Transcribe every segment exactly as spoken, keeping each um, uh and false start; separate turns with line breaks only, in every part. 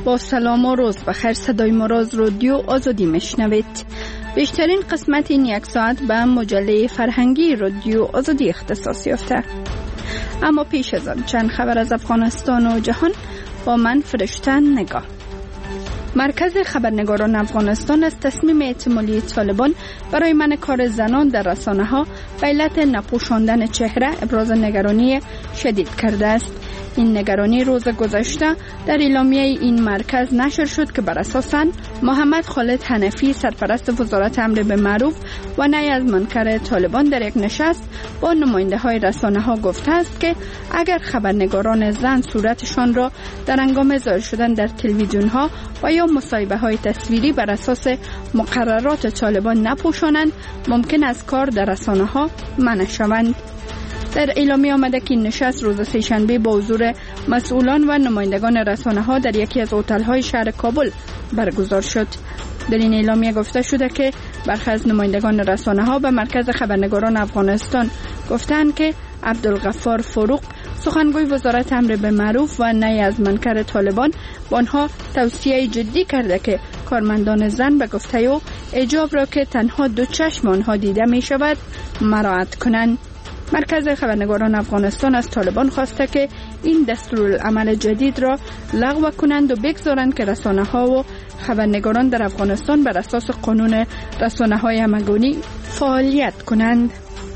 با سلام و روز بخیر، صدای ما را از رادیو آزادی میشنوید. بیشترین قسمت این یک ساعت به مجله فرهنگی رادیو آزادی اختصاص یافته. اما پیش از آن چند خبر از افغانستان و جهان با من فرشته نگاه. مرکز خبرنگاران افغانستان از تصمیم احتمالی طالبان برای منع کار زنان در رسانه ها به علت نپوشاندن چهره ابراز نگرانی شدید کرده است. این نگرانی روز گذشته در اعلامیه این مرکز نشر شد که بر اساس آن محمد خالد حنفی سرپرست وزارت امر بالمعروف و نهی از منکر طالبان در یک نشست با نماینده های رسانه ها گفته است که اگر خبرنگاران زن صورتشان را در هنگام ظاهر شدن در تلویزیون ها و یا مصاحبه های تصویری بر اساس مقررات طالبان نپوشانند، ممکن است کار در رسانه ها منع شوند. در اعلامیه آمده که این نشست روز سه‌شنبه با حضور مسئولان و نمایندگان رسانه ها در یکی از هتل های شهر کابل برگزار شد. در این اعلامیه گفته شده که برخی از نمایندگان رسانه ها به مرکز خبرنگاران افغانستان گفتند که عبدالغفار فروغ سخنگوی وزارت امر بالمعروف و نهی از منکر طالبان با آنها توصیه جدی کرده که کارمندان زن به گفته او حجاب را که تنها دو چشم آنها دیده می شود مراعات کنند. مرکز خبرنگاران افغانستان از طالبان خواسته که این دستورالعمل جدید را لغو کنند و بگذارند که رسانه ها و خبرنگاران در افغانستان بر اساس قانون رسانه های همگانی فعالیت کنند.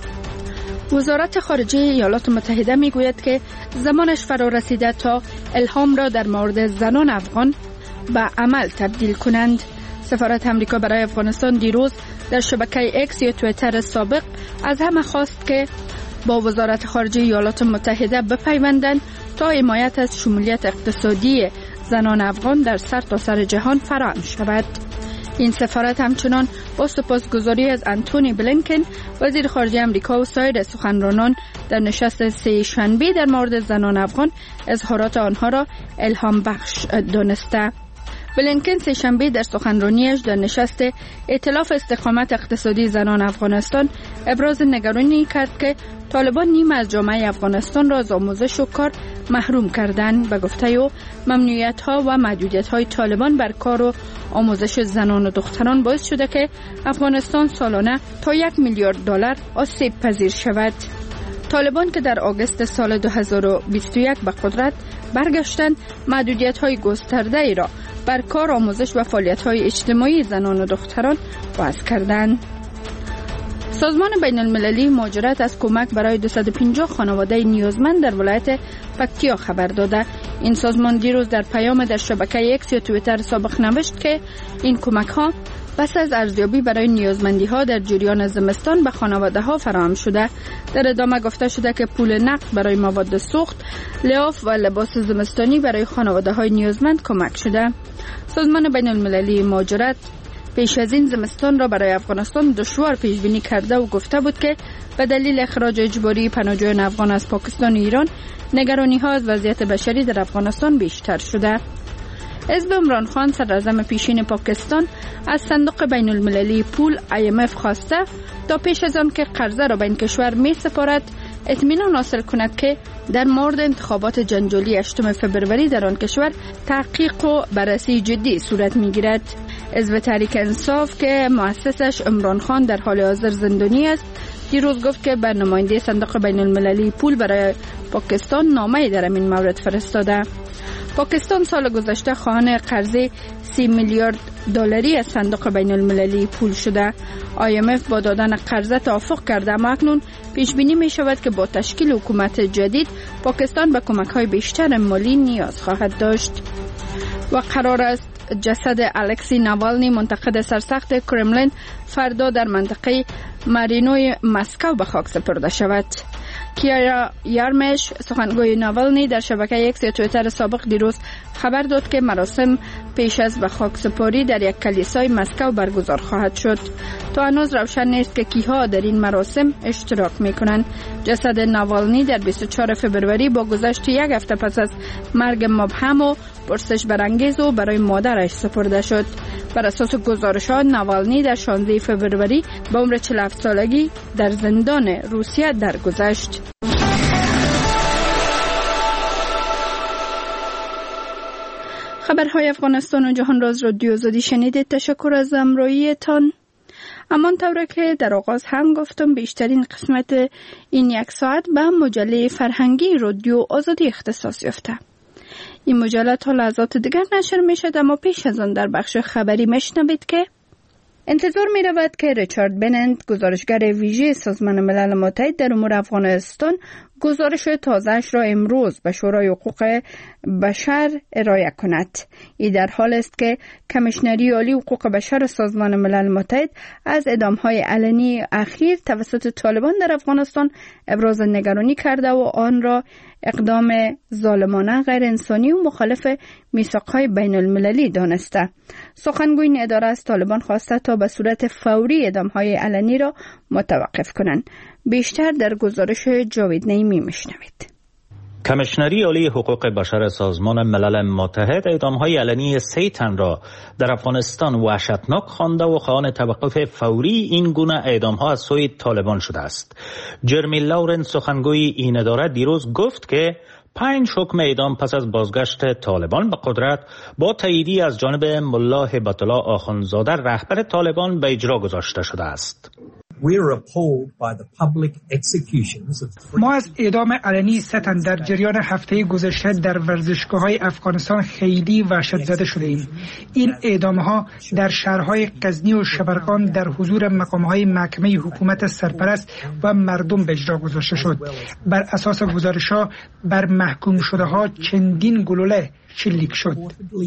وزارت خارجه ایالات متحده می گوید که زمانش فرا رسیده تا الهام را در مورد زنان افغان به عمل تبدیل کنند. سفارت امریکا برای افغانستان دیروز در شبکه اکس یا توییتر سابق از همه خواست که با وزارت خارجه ایالات متحده بپیوندند تا حمایت از شمولیت اقتصادی زنان افغان در سرتاسر جهان فراهم شود. این سفارت همچنان با سپاسگزاری از انتونی بلینکن وزیر خارجه امریکا و سایر سخنرانان در نشست سه شنبه در مورد زنان افغان اظهارات آنها را الهام بخش دانسته. بلینکن سه شنبه در سخنرانیش در نشست ائتلاف استقامت اقتصادی زنان افغانستان ابراز نگرانی کرد که طالبان نیمه از جامعه افغانستان را از آموزش و کار محروم کردند. به گفته او ممنوعیت ها و محدودیت های طالبان بر کار و آموزش زنان و دختران باعث شده که افغانستان سالانه تا یک میلیارد دلار آسیب پذیر شود. طالبان که در آگوست سال دو هزار و بیست و یک به قدرت برگشتند، محدودیت های گسترده ای را بر کار، آموزش و فعالیت های اجتماعی زنان و دختران وضع کردند. سازمان بین المللی مهاجرت از کمک برای دویست و پنجاه خانواده نیازمند در ولایت پکتیا خبر داده. این سازمان دیروز در پیام در شبکه اکس یا توییتر سابق نوشت که این کمک ها پس از ارزیابی برای نیازمندی ها در جریان زمستان به خانواده ها فراهم شده. در ادامه گفته شده که پول نقد برای مواد سوخت، لحاف و لباس زمستانی برای خانواده های نیازمند کمک شده. سازمان بین المللی مهاجرت پیش از این زمستان را برای افغانستان دشوار پیش بینی کرده و گفته بود که به دلیل اخراج اجباری پناهجویان افغان از پاکستان و ایران، نگرانی ها از وضعیت بشری در افغانستان بیشتر شده. حزب عمران خان صدراعظم پیشین پاکستان از صندوق بین المللی پول آی ام اف خواسته تا پیش از آن که قرضه را به این کشور می سپارد اطمینان حاصل کند که در مورد انتخابات جنجالی هشتم فوریه در آن کشور تحقیق و بررسی جدی صورت می گیرد. حزب تحریک انصاف که مؤسسش عمران خان در حال حاضر زندانی است، دیروز گفت که به نماینده صندوق بین المللی پول برای پاکستان نامه‌ای در این مورد فرستاده. پاکستان سال گذشته خواهان قرض سی میلیارد دلاری از صندوق بین المللی پول شده. آی ام اف با دادن قرضه توافق کرده، اما اکنون پیش بینی می شود که با تشکیل حکومت جدید پاکستان به کمک های بیشتر مالی نیاز خواهد داشت. و قرار است جسد الکسی ناوالنی منتقد سرسخت کرملین فردا در منطقه مارینوی مسکو به خاک سپرده شود. کیارا یارمش سخنگوی ناوالنی در شبکه اکس یا توییتر سابق دیروز خبر داد که مراسم پیش از به خاک سپاری در یک کلیسای مسکو برگزار خواهد شد. تا هنوز روشن نیست که کیها در این مراسم اشتراک میکنند. جسد ناوالنی در بیست و چهارم فوریه با گذشت یک هفته پس از مرگ مبهم و پرسش برانگیز و برای مادرش سپرده شد. بر اساس گزارشات ناوالنی در شانزده فوریه به عمر چهل و هفت سالگی در زندان روسیه درگذشت. خبرهای افغانستان و جهان راز رادیو آزادی شنیدید. تشکر از همراهیتان. همان طوره که در آغاز هم گفتم بیشترین قسمت این یک ساعت به مجله فرهنگی رادیو آزادی اختصاص یافته. این مجله تا لحظات دیگر نشر می شد، اما پیش از آن در بخش خبری میشنوید که انتظار می رود که ریچارد بننت، گزارشگر ویژه سازمان ملل متحد در امور افغانستان، گزارش تازه‌اش را امروز به شورای حقوق بشر ارائه کند. این در حال است که کمیشنری عالی حقوق بشر سازمان ملل متحد از اعدام‌های علنی اخیر توسط طالبان در افغانستان ابراز نگرانی کرده و آن را اقدام ظالمانه، غیر انسانی و مخالف میثاق‌های بین المللی دانسته. سخنگوی این اداره از طالبان خواسته تا به صورت فوری اعدام‌های علنی را متوقف کنند. بیشتر در گزارش جاوید نعیمی میشنوید.
کمیشنری عالی حقوق بشر سازمان ملل متحد اعدام‌های علنی سه تن را در افغانستان وحشتناک خوانده و خواهان توقف فوری این گونه اعدام‌ها از سوی طالبان شده است. جرمی لورنس، سخنگوی این اداره، دیروز گفت که پنج حکم اعدام پس از بازگشت طالبان به قدرت با تاییدی از جانب ملا هیبت الله آخوندزاده رهبر طالبان به اجرا گذاشته شده است.
ما از اعدام علنی سه تن در جریان هفته گذشته در ورزشگاه‌های افغانستان خیلی وحشت زده شده ایم. این اعدام‌ها در شهرهای غزنی و شبرغان در حضور مقام‌های محکمه حکومت سرپرست و مردم به اجرا گذاشته شد. بر اساس گزارش‌ها بر محکوم شده‌ها چندین گلوله شلیک شد.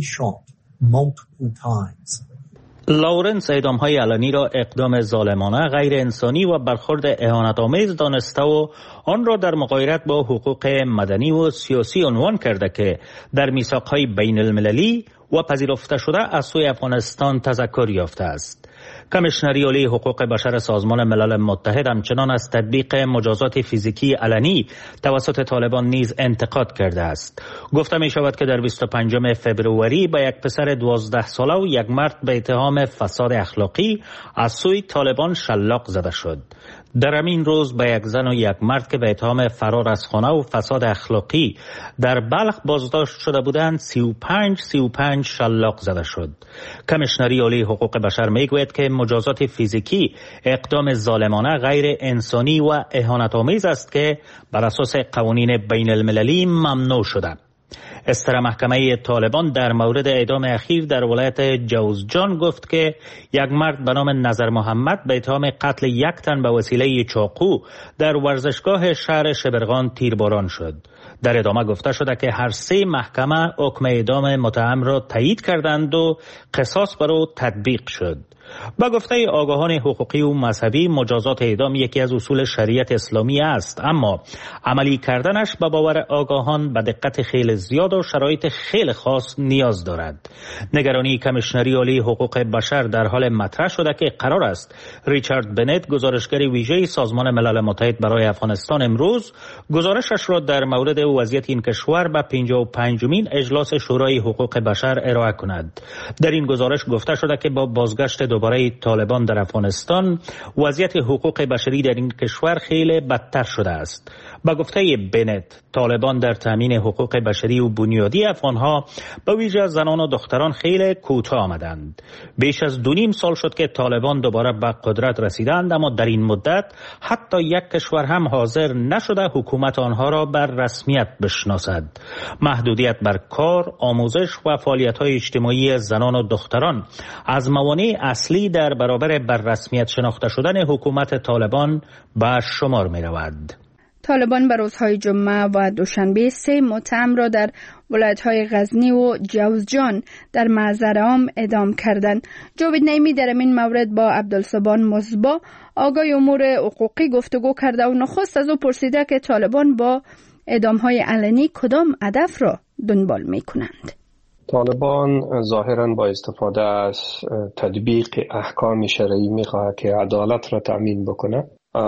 لورنس اعدام‌های علنی را اقدام ظالمانه، غیر انسانی و برخورد اهانت‌آمیز دانسته و آن را در مغایرت با حقوق مدنی و سیاسی عنوان کرده که در میثاق‌های بین المللی و پذیرفته شده از سوی افغانستان تذکر یافته است. کمیشنری عالی حقوق بشر سازمان ملل متحد همچنان از تطبیق مجازات فیزیکی علنی توسط طالبان نیز انتقاد کرده است. گفته می شود که در بیست و پنجم فبروری به یک پسر دوازده ساله و یک مرد به اتهام فساد اخلاقی از سوی طالبان شلاق زده شد. در همین روز به یک زن و یک مرد که به اتهام فرار از خانه و فساد اخلاقی در بلخ بازداشت شده بودند سی و پنج سی و پنج شلاق زده شد. کمیشنری عالی حقوق بشر میگوید که مجازات فیزیکی اقدام ظالمانه، غیر انسانی و اهانت‌آمیز است که بر اساس قوانین بین المللی ممنوع شده. استر محکمه طالبان در مورد اعدام اخیر در ولایت جوزجان گفت که یک مرد به نام نظر محمد به اتهام قتل یک تن به وسیله چاقو در ورزشگاه شهر شبرغان تیرباران شد. در ادامه گفته شده که هر سه محکمه حکم اعدام متهم را تایید کردند و قصاص بر او تطبیق شد. با گفته آگاهان حقوقی و مذهبی، مجازات اعدام یکی از اصول شریعت اسلامی است، اما عملی کردنش به باور آگاهان به دقت خیلی زیاد و شرایط خیلی خاص نیاز دارد. نگرانی کمیشنری عالی حقوق بشر در حال مطرح شده که قرار است ریچارد بنت، گزارشگر ویژه سازمان ملل متحد برای افغانستان، امروز گزارشش را در مورد وضعیت این کشور به پنجاه و پنجمین اجلاس شورای حقوق بشر ارائه کند. در این گزارش گفته شده که با بازگشت برای طالبان در افغانستان وضعیت حقوق بشری در این کشور خیلی بدتر شده است. با گفته بنت، طالبان در تامین حقوق بشری و بنیادی افغانها به ویژه زنان و دختران خیلی کوتاه آمدند. بیش از دو نیم سال شد که طالبان دوباره به قدرت رسیدند، اما در این مدت حتی یک کشور هم حاضر نشده حکومت آنها را بر رسمیت بشناسد. محدودیت بر کار، آموزش و فعالیت‌های اجتماعی زنان و دختران از موانع اصلی در برابر بر رسمیت شناخته شدن حکومت طالبان به شمار می رود.
طالبان به روزهای جمعه و دوشنبه سه متهم را در ولایت‌های غزنی و جوزجان در محضر عام اعدام کردند. جاوید نعیمی در این مورد با عبدالصبان مصباح، آگاه امور حقوقی، گفتگو کرده و نخست از او پرسیده که طالبان با اعدام‌های علنی کدام هدف را دنبال می‌کنند.
طالبان ظاهراً با استفاده از تطبیق احکام شرعی می‌خواهد که عدالت را تأمین بکنه،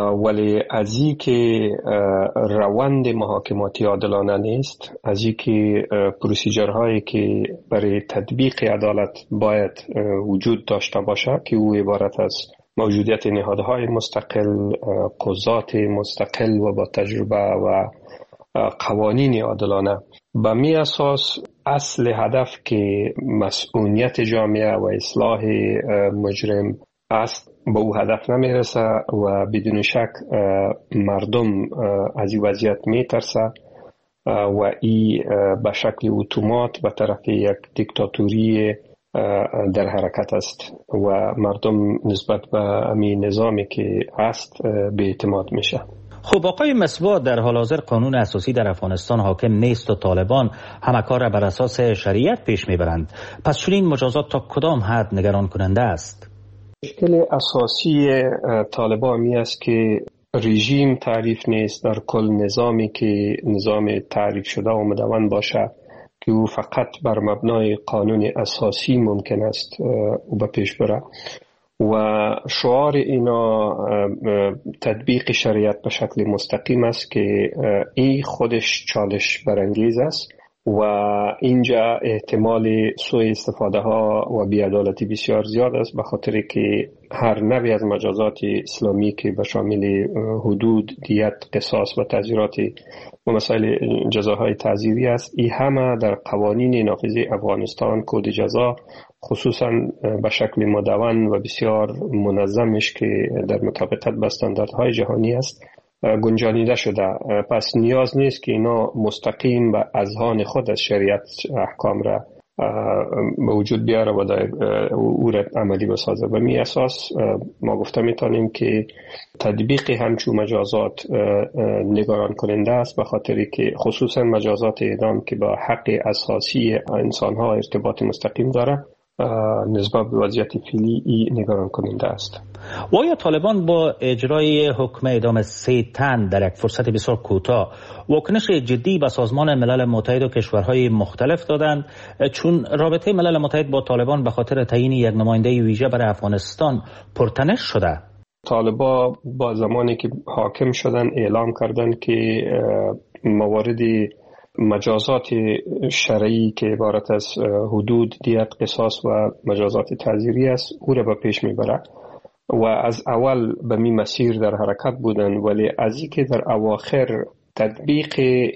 ولی از این که روند محاکماتی عادلانه نیست، از این که پروسیجرهایی که برای تطبیق عدالت باید وجود داشته باشه که او عبارت از موجودیت نهادهای مستقل، قضات مستقل و با تجربه و قوانین عادلانه، به می اساس اصل هدف که مسئولیت جامعه و اصلاح مجرم است به او هدف نمیرسه و بدون شک مردم از این وضعیت میترسه و این به شکل اتومات به طرف یک دیکتاتوری در حرکت است و مردم نسبت به همین نظامی که هست به اعتماد میشه.
خب آقای مصباح، در حال حاضر قانون اساسی در افغانستان حاکم نیست و طالبان همه کار را بر اساس شریعت پیش میبرند. پس چنین مجازات تا کدام حد نگران کننده است؟
مشکل اساسی طالبان می است که رژیم تعریف نیست در کل نظامی که نظام تعریف شده و مدون باشه که او فقط بر مبنای قانون اساسی ممکن است او به پیش بره و شعار اینا تطبیق شریعت به شکل مستقیم است که این خودش چالش برانگیز است و اینجا احتمال سوء استفاده ها و بی‌عدالتی بسیار زیاد است به خاطر که هر نوعی از مجازات اسلامی که به شامل حدود، دیت، قصاص و تعزیرات و مسائل جزاهای تعزیری است، این همه در قوانین نافذه افغانستان کد جزا خصوصا به شکل مدون و بسیار منظمش که در مطابقت با استانداردهای جهانی است گنجانیده شده. پس نیاز نیست که اینا مستقیم به اذهان خود از شریعت احکام را به وجود بیاره و او را عملی بسازه. و می اساس ما گفته میتونیم که تطبیق همچون مجازات نگران کننده است به خاطری که خصوصا مجازات اعدام که با حق اساسی انسانها ارتباط مستقیم داره نسبت به وضعیت فعلی نگران کننده است.
و آیا طالبان با اجرای حکم اعدام سه تن در یک فرصت بسیار کوتاه واکنش جدی به سازمان ملل متحد و کشورهای مختلف دادند، چون رابطه ملل متحد با طالبان به خاطر تعیین یک نماینده ویژه برای افغانستان پرتنش شده؟
طالبان با زمانی که حاکم شدن اعلام کردند که موارد مجازات شرعی که عبارت از حدود، دیت، قصاص و مجازات تعزیری است او را به پیش میبره و از اول به می مسیر در حرکت بودن، ولی از این که در اواخر تطبیق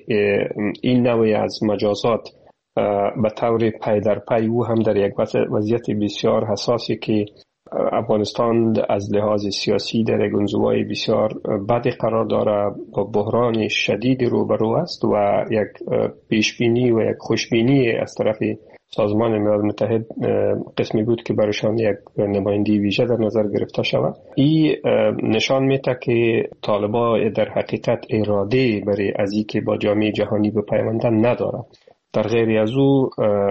این نوع از مجازات به طور پی در پی او هم در یک وضعیت بسیار حساسی که افغانستان از لحاظ سیاسی در یک انزوای بسیار بد قرار داره با بحران شدید روبرو است و یک پیشبینی و یک خوشبینی از طرف سازمان ملل متحد قسمی بود که برایشان یک نمایندگی ویژه در نظر گرفته شود. این نشان میده که طالبان در حقیقت اراده برای از اینکه با جامعه جهانی بپیوندن نداره. در غیر از او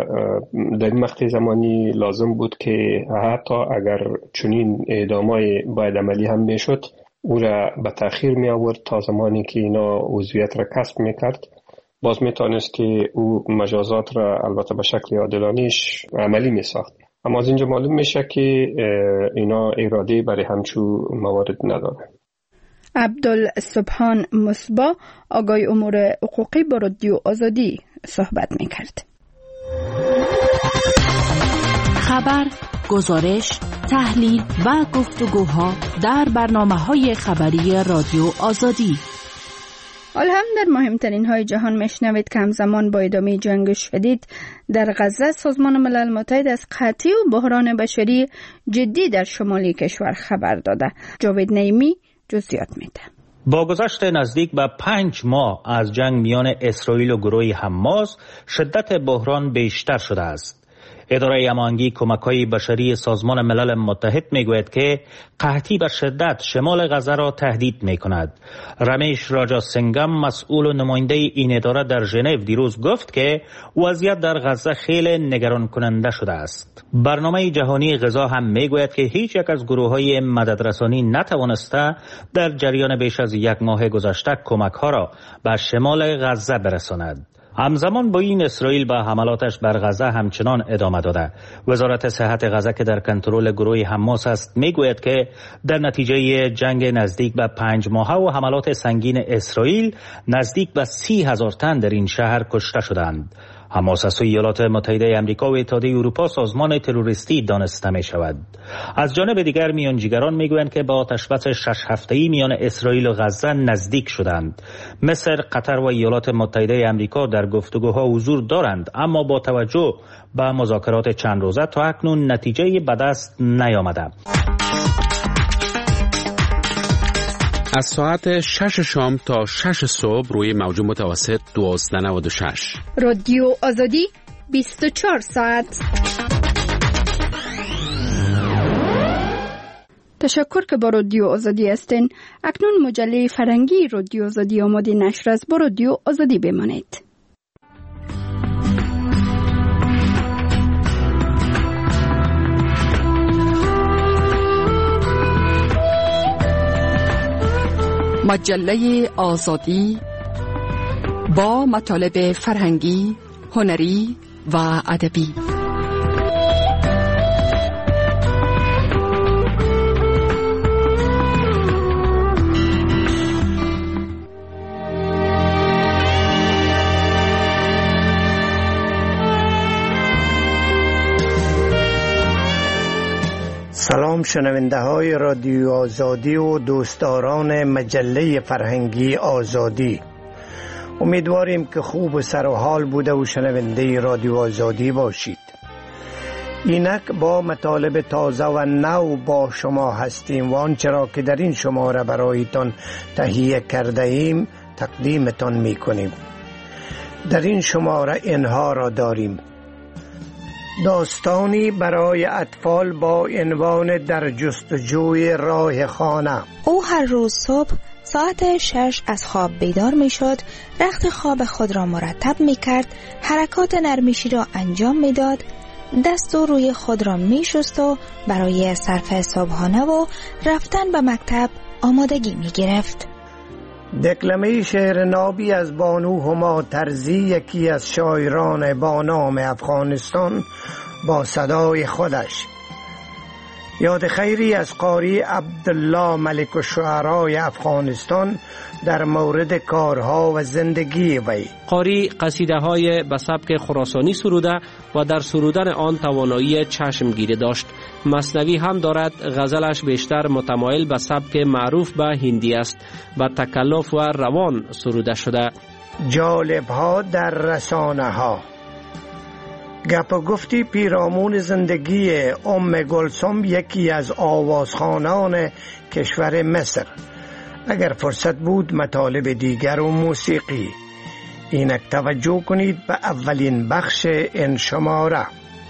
در این مقطع زمانی لازم بود که حتی اگر چنین اعدامای باید عملی هم میشد او را به تأخیر می آورد تا زمانی که اینا عضویت را کسب میکرد، باز میتونست که او مجازات را البته به شکل عادلانه‌اش عملی میساخت. اما از اینجا معلوم میشه که اینا اراده برای همچون موارد نداره.
عبدالسبحان مصباح، آگای امور حقوقی با رادیو آزادی صحبت میکرد.
خبر، گزارش، تحلیل و گفتگوها در برنامه‌های خبری رادیو آزادی.
حال هم در مهمترین های جهان میشنوید که همزمان با ادامه جنگ شدید در غزه سازمان ملل متحد از قحطی و بحران بشری جدی در شمالی کشور خبر داده. جاوید نعیمی جزئیات میده.
با گذشت نزدیک به پنج ماه از جنگ میان اسرائیل و گروه حماس، شدت بحران بیشتر شده است. اداره هماهنگی کمک‌های بشری سازمان ملل متحد میگوید که قحطی به شدت شمال غزه را تهدید میکند. رمیش راجا سنگم، مسئول و نماینده این اداره در ژنو، دیروز گفت که وضعیت در غزه خیلی نگران کننده شده است. برنامه جهانی غذا هم میگوید که هیچ یک از گروه‌های مددرسانی نتوانسته در جریان بیش از یک ماه گذشته کمک‌ها را به شمال غزه برساند. همزمان با این اسرائیل با حملاتش بر غزه همچنان ادامه داده. وزارت صحت غزه که در کنترل گروه حماس است میگوید که در نتیجه جنگ نزدیک به پنج ماهه و حملات سنگین اسرائیل نزدیک به سی هزار تن در این شهر کشته شدند. حماس ایالات متحده آمریکا و اتحادیه اروپا سازمان تروریستی دانسته می شود. از جانب دیگر میانجیگران میگویند که با آتشبس شش هفته‌ای میان اسرائیل و غزه نزدیک شدند. مصر، قطر و ایالات متحده آمریکا در گفتگوها حضور دارند، اما با توجه به مذاکرات چند روزه تا اکنون نتیجه به دست نیامده.
از ساعت شش شام تا شش صبح روی موج متوسط دوازده نود و شش.
رادیو آزادی بیست و چهار ساعت. تشکر که با رادیو آزادی هستین. اکنون مجله فرهنگی رادیو آزادی آماده نشر است. با رادیو آزادی بمانید.
مجله آزادی با مطالب فرهنگی، هنری و ادبی.
سلام شنونده های رادیو آزادی و دوستداران مجله فرهنگی آزادی. امیدواریم که خوب و سر و حال بوده و شنونده رادیو آزادی باشید. اینک با مطالب تازه و نو با شما هستیم و آنچه را که در این شماره برایتان تهیه کرده ایم تقدیمتان می کنیم. در این شماره اینها را داریم: داستانی برای اطفال با عنوان در جستجوی راه خانه.
او هر روز صبح ساعت شش از خواب بیدار می شد، رخت خواب خود را مرتب می کرد، حرکات نرمیشی را انجام می داد، دست و روی خود را می شست و برای صرف صبحانه و رفتن به مکتب آمادگی می گرفت.
دکلمه شعر نابی از بانو هما ترزی، یکی از شاعران با نام افغانستان، با صدای خودش. یاد خیری از قاری عبدالله ملک الشعرای افغانستان در مورد کارها و زندگی وی.
قاری قصیده های به سبک خراسانی سروده و در سرودن آن توانایی چشمگیری داشت. مثنوی هم دارد. غزلش بیشتر متمایل به سبک معروف به هندی است. با تکلف و روان سروده شده.
جالب ها در رسانه ها. گپ و گفتی پیرامون زندگی ام گلسم، یکی از آوازخوانان کشور مصر. اگر فرصت بود مطالب دیگر و موسیقی. اینک توجه کنید به اولین بخش این شماره.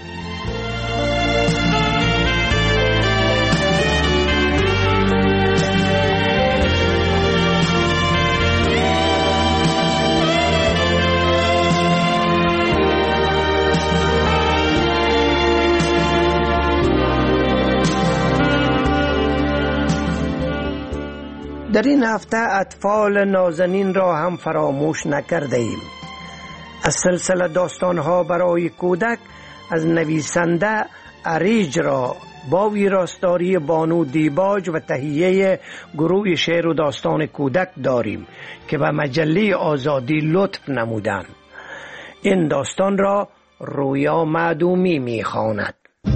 در این هفته اطفال نازنین را هم فراموش نکرده ایم. از سلسله داستانها برای کودک از نویسنده اریج را با ویراستاری بانو دیباج و تهیه گروه شعر و داستان کودک داریم که به مجله آزادی لطف نمودند. این داستان را رویا معدومی می‌خواند.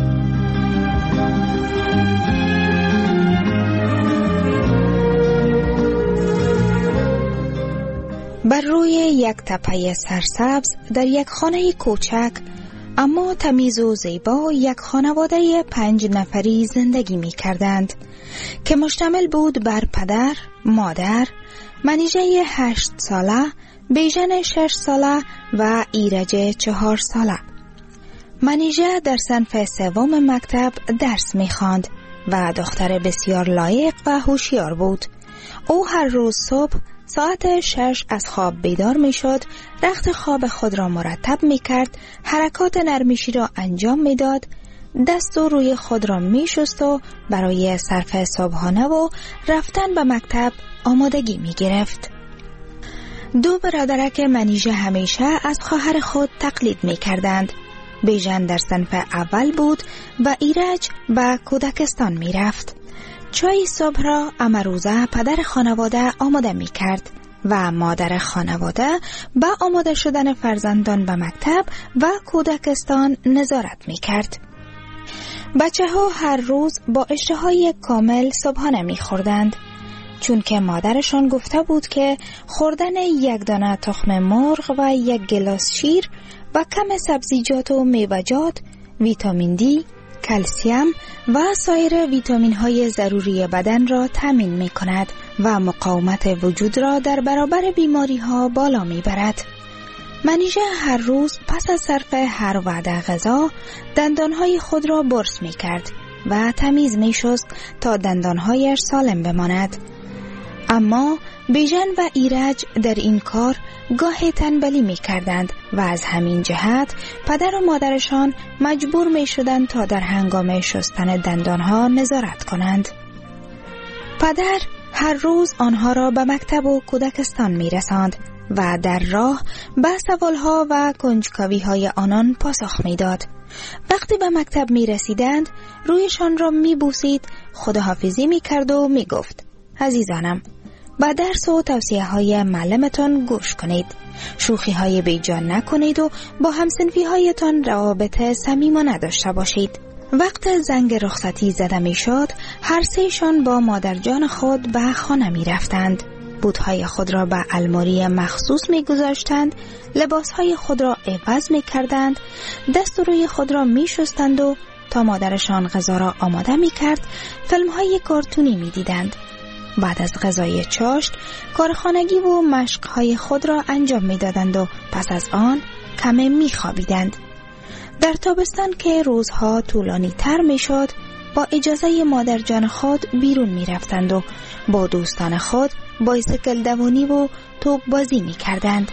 بر روی یک تپه سرسبز در یک خانه کوچک اما تمیز و زیبا یک خانواده پنج نفری زندگی می کردند که مشتمل بود بر پدر، مادر، منیژه هشت ساله، بیژن شش ساله و ایرج چهار ساله. منیژه در صنف سوم مکتب درس می خواند و دختر بسیار لایق و هوشیار بود. او هر روز صبح ساعت شش از خواب بیدار می شد، رخت خواب خود را مرتب می کرد، حرکات نرمیشی را انجام می داد، دست و روی خود را می شست و برای صرف صبحانه و رفتن به مکتب آمادگی می گرفت. دو برادرک منیژه همیشه از خواهر خود تقلید می کردند. بیژن در صنف اول بود و ایرج به کودکستان می رفت. چای صبح را امروزه پدر خانواده آماده می کرد و مادر خانواده به آماده شدن فرزندان به مکتب و کودکستان نظارت می کرد. بچه ها هر روز با اشتهای کامل صبحانه می خوردند، چون که مادرشان گفته بود که خوردن یک دانه تخم مرغ و یک گلاس شیر و کم سبزیجات و میوه‌جات ویتامین دی، کلسیم و سایر ویتامین های ضروری بدن را تامین می کند و مقاومت وجود را در برابر بیماری ها بالا می برد. منیژه هر روز پس از صرف هر وعده غذا دندانهای خود را برس می کرد و تمیز می شست تا دندانهایش سالم بماند. اما بیژن و ایرج در این کار گاهی تنبلی می کردند و از همین جهت پدر و مادرشان مجبور می شدند تا در هنگام شستن دندانها نظارت کنند. پدر هر روز آنها را به مکتب و کودکستان می رساند و در راه به سوالها و کنجکاوی‌های آنان پاسخ می داد. وقتی به مکتب می رسیدند رویشان را می بوسید، خداحافظی می کرد و می گفت: عزیزانم، با درس و توصیه های معلمتان گوش کنید، شوخی های بیجان نکنید و با همسنفی هایتان روابط صمیمانه داشته باشید. وقت زنگ رخصتی زده می شد، هر سهشان با مادر جان خود به خانه می رفتند. بوتهای خود را به الماری مخصوص می گذاشتند، لباسهای خود را عوض می کردند، دست و روی خود را می شستند و تا مادرشان غذا را آماده می کرد فیلم های کارتونی می دیدند. بعد از غذای چاشت کارخانگی و مشقهای خود را انجام می دادند و پس از آن کمی می خوابیدند. در تابستان که روزها طولانی تر می شد، با اجازه مادر جان خود بیرون می رفتند و با دوستان خود بایسکل دوانی و توپ بازی می کردند.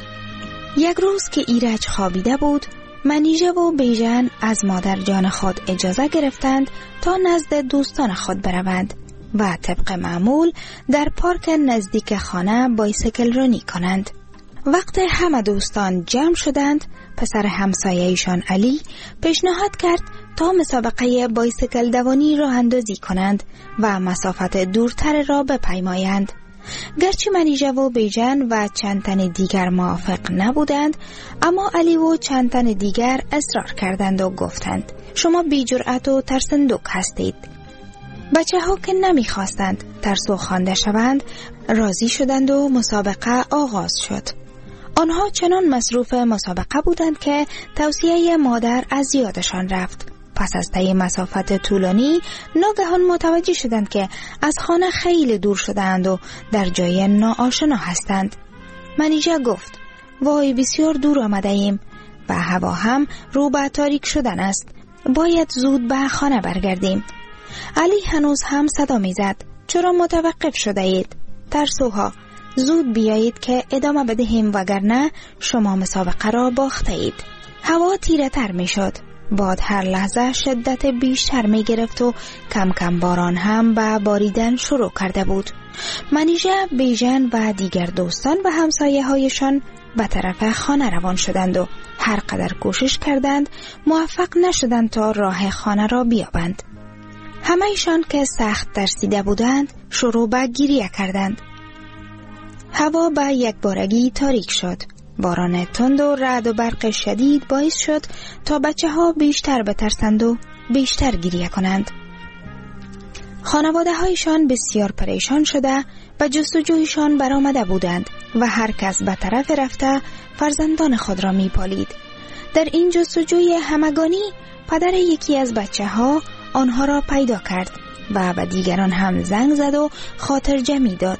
یک روز که ایرج خوابیده بود، منیژه و بیژن از مادر جان خود اجازه گرفتند تا نزد دوستان خود بروند و طبق معمول در پارک نزدیک خانه بایسکل رانی کنند. وقت همه دوستان جمع شدند، پسر همسایه‌شان علی پیشنهاد کرد تا مسابقه بایسکل دوانی راه اندازی کنند و مسافت دورتر را بپیمایند. گرچه منیژه و بیژن و چند تن دیگر موافق نبودند، اما علی و چند تن دیگر اصرار کردند و گفتند: شما بی جرأت و ترسندوک هستید. بچه ها که نمی خواستند ترسو خوانده شوند راضی شدند و مسابقه آغاز شد. آنها چنان مصروف مسابقه بودند که توصیه مادر از یادشان رفت. پس از طی مسافت طولانی ناگهان متوجه شدند که از خانه خیلی دور شدند و در جای ناآشنا هستند. منیژه گفت: وای بسیار دور آمده ایم و هوا هم رو به تاریک شدن است، باید زود به خانه برگردیم. علی هنوز هم صدا می زد: چرا متوقف شده اید؟ ترسوها، زود بیایید که ادامه بدهیم وگرنه شما مسابقه را باخته اید. هوا تیره تر می شد. باد هر لحظه شدت بیشتر می گرفت و کم کم باران هم به باریدن شروع کرده بود. منیژه، بیژن و دیگر دوستان و همسایه هایشان به طرف خانه روان شدند و هر قدر کوشش کردند موفق نشدند تا راه خانه را بیابند. همه ایشان که سخت ترسیده بودند شروع به گریه کردند. هوا به یک بارگی تاریک شد. باران تند و رعد و برق شدید باعث شد تا بچه ها بیشتر بترسند و بیشتر گریه کنند. خانواده هایشان بسیار پریشان شده و جستجویشان برآمده بودند و هر کس به طرف رفته فرزندان خود را می پالید. در این جستجوی همگانی پدر یکی از بچه ها آنها را پیدا کرد و به دیگران هم زنگ زد و خاطر جمعی داد.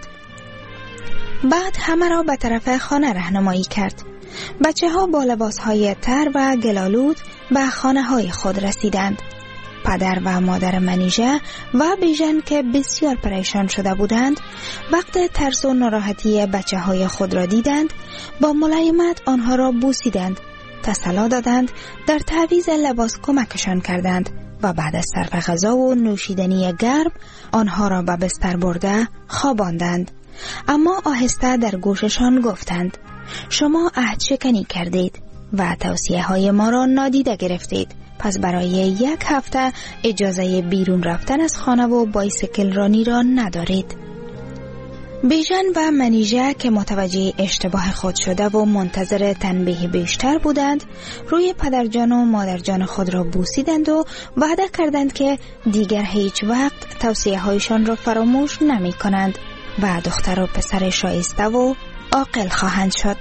بعد همه را به طرف خانه راهنمایی کرد. بچه ها با لباس های تر و گلالود به خانه های خود رسیدند. پدر و مادر منیژه و بیژن که بسیار پریشان شده بودند، وقت ترس و ناراحتی بچه های خود را دیدند، با ملایمت آنها را بوسیدند، تسلی دادند، در تعویض لباس کمکشان کردند و بعد از صرف غذا و نوشیدنی گرم آنها را به بستر برده خواباندند. اما آهسته در گوششان گفتند: شما عهد شکنی کردید و توصیه های ما را نادیده گرفتید، پس برای یک هفته اجازه بیرون رفتن از خانه و بایسکل رانی را ندارید. بیژن و منیژه که متوجه اشتباه خود شده و منتظر تنبیه بیشتر بودند، روی پدرجان و مادرجان خود را بوسیدند و وعده کردند که دیگر هیچ وقت توصیه هایشان را فراموش نمی کنند و دختر و پسر شایسته و عاقل خواهند شد.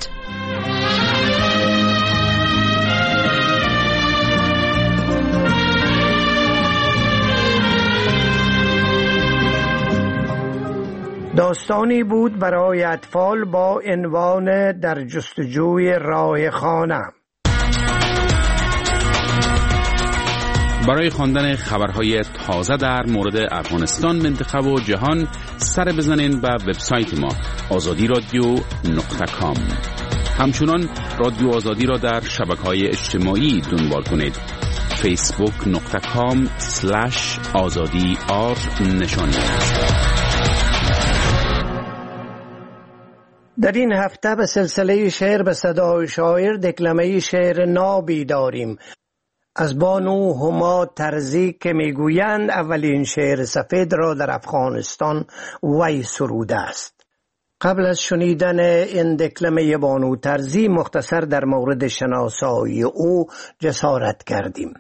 داستانی بود برای اطفال با عنوان در جستجوی راه خانه.
برای خواندن خبرهای تازه در مورد افغانستان، منطقه و جهان سر بزنین به وبسایت ما آزادی رادیو نقطه کام. همچنان رادیو آزادی را در شبکه‌های اجتماعی دنبال کنید. فیسبوک نقطه کام سلش آزادی آر نشانی.
در این هفته به سلسله شعر به صدای شاعر دکلمه شعر نابی داریم از بانو هما ترزی که میگویند اولین شعر سفید را در افغانستان وی سروده است. قبل از شنیدن این دکلمه بانو ترزی مختصر در مورد شناسایی او جسارت کردیم.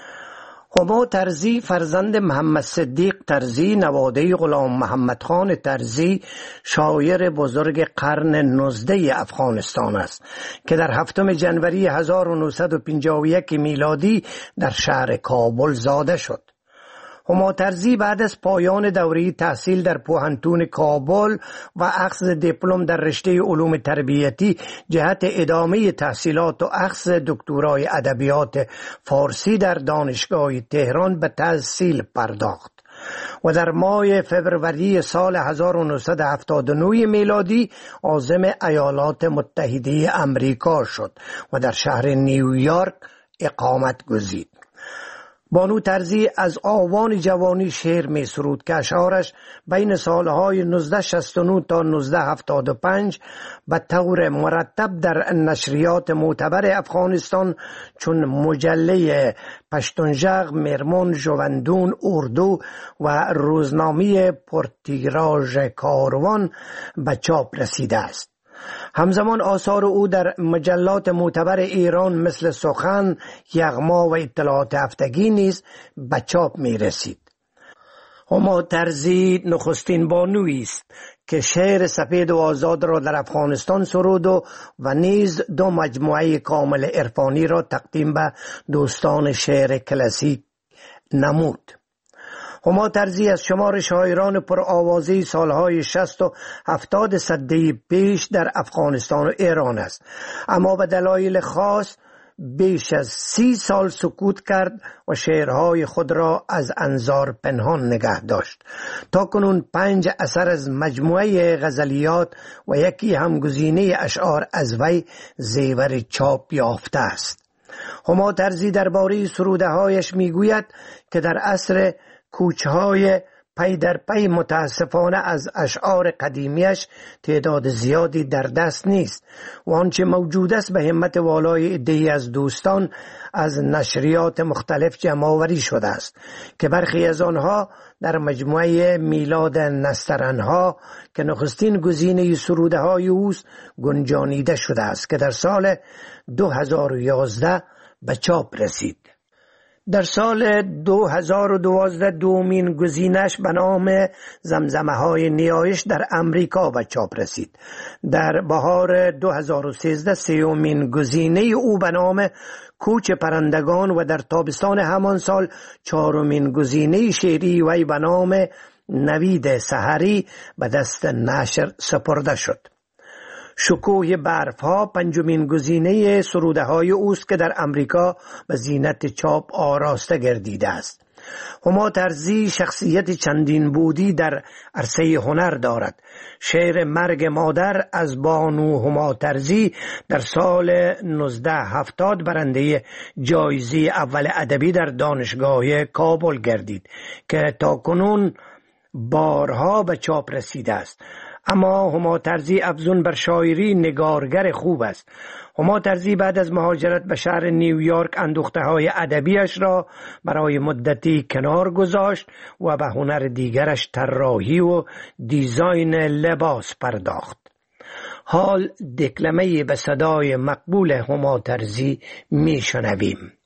هما ترزی فرزند محمد صدیق ترزی، نواده غلام محمد خان ترزی، شاعر بزرگ قرن نوزده افغانستان است که در هفتم ژانویه هزار و نهصد و پنجاه و یک میلادی در شهر کابل زاده شد. هما ترزی بعد از پایان دوره تحصیل در پوهنتون کابل و اخذ دیپلم در رشته علوم تربیتی جهت ادامه تحصیلات و اخذ دکترای ادبیات فارسی در دانشگاه تهران به تحصیل پرداخت و در ماه فوریه سال هزار و نهصد و هفتاد و نه میلادی عازم ایالات متحده امریکا شد و در شهر نیویورک اقامت گزید. بانو ترزی از آوان جوانی شعر می سرود که اشعارش بین سالهای نوزده شصت و نه تا نوزده هفتاد و پنج به طور مرتب در نشریات معتبر افغانستان چون مجله پشتونژغ، مرمون، ژوندون، اردو و روزنامه پرتیراژ کاروان به چاپ رسیده است. همزمان آثار او در مجلات معتبر ایران مثل سخن، یغما و اطلاعات هفتگی نیز به چاپ می رسید. هما ترزی نخستین بانویی است که شعر سفید و آزاد را در افغانستان سرود و, و نیز دو مجموعه کامل عرفانی را تقدیم به دوستان شعر کلاسیک نمود. هما ترزی از شمار شاعران پر آوازه سالهای شصت و هفتاد سده پیش در افغانستان و ایران است، اما به دلایل خاص بیش از سی سال سکوت کرد و شعرهای خود را از انظار پنهان نگه داشت. تا کنون پنج اثر از مجموعه غزلیات و یکی همگزینه اشعار از وی زیور چاپ یافته است. هما ترزی درباره سروده‌هایش میگوید که در عصر کوچهای پی در پی متاسفانه از اشعار قدیمیش تعداد زیادی در دست نیست و آنچه موجود است به همت والای عده‌ای از دوستان از نشریات مختلف جمع‌آوری شده است که برخی از آنها در مجموعه میلاد نسترنها که نخستین گزینه سروده های اوست گنجانیده شده است که در سال دو هزار و یازده به چاپ رسید. در سال دو هزار و دوازده دومین گزینش به نام زمزمه های نیایش در امریکا به چاپ رسید. در بهار دو هزار و سیزده سیومین گزینه او به نام کوچ پرندگان و در تابستان همان سال چهارمین گزینه شعری وی به نام نوید سحری به دست نشر سپرده شد. شکوه برف ها پنجمین گزینه سروده های اوست که در امریکا به زینت چاپ آراسته گردیده است. هما ترزی شخصیت چندین بودی در عرصه هنر دارد. شعر مرگ مادر از بانو هما ترزی در سال نوزده هفتاد برنده جایزه اول ادبی در دانشگاه کابل گردید که تاکنون بارها به چاپ رسیده است. اما هما طرزی افزون بر شاعری نگارگر خوب است. هما طرزی بعد از مهاجرت به شهر نیویورک اندوخته های ادبیش را برای مدتی کنار گذاشت و به هنر دیگرش طراحی و دیزاین لباس پرداخت. حال دکلمه به صدای مقبول هما طرزی می شنویم.